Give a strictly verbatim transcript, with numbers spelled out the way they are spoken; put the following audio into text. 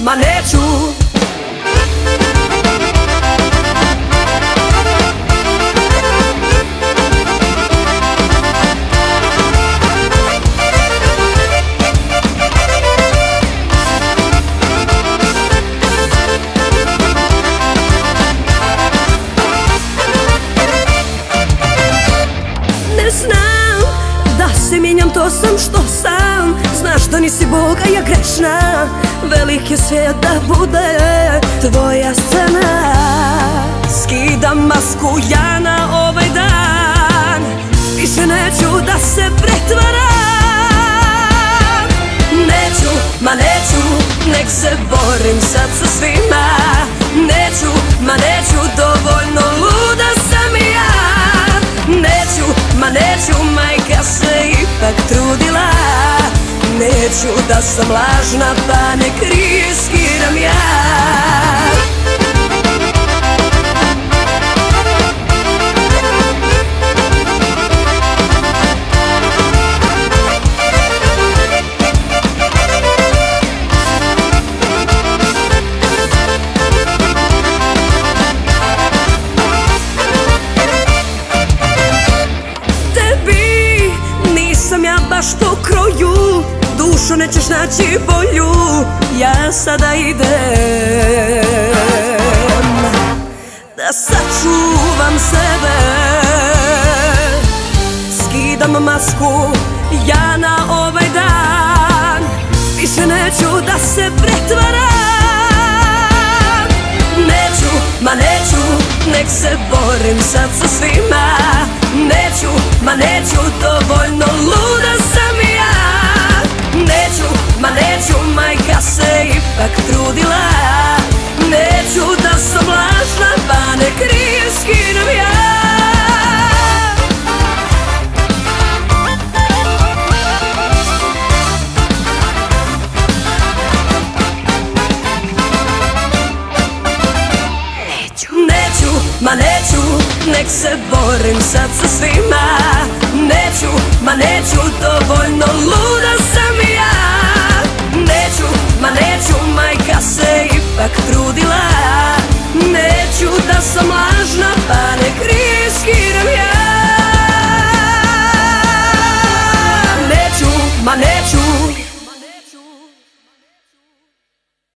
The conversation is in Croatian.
ma neću. Se mijenjam, to sam što sam. Znaš da nisi Bog, a ja grešna. Velik je svijet da bude tvoja scena. Skidam masku ja na ovaj dan. Više neću da se pretvaram. Neću, ma neću, nek se borim sad sa svima. Neću, ma neću, dovoljno luda sam i ja. Neću, ma neću, majka se ipak trudila. Neću da sam lažna, pa nek riskiram ja. Sam ja baš po kroju, dušo nećeš naći bolju. Ja sada idem da sačuvam sebe. Skidam masku ja na ovaj dan. Više neću da se pretvaram. Neću, ma neću, nek se borim sad sa svima. Neću, ma neću, dovoljno luda sam i ja. Neću, ma neću, majka se ipak trudila. Neću da sam lažna, pa nek riskiram ja. Neću, ma neću, nek se borim sad sa svima. Neću, ma neću, dovoljno luda sam i ja. Neću, ma neću, majka se ipak trudila.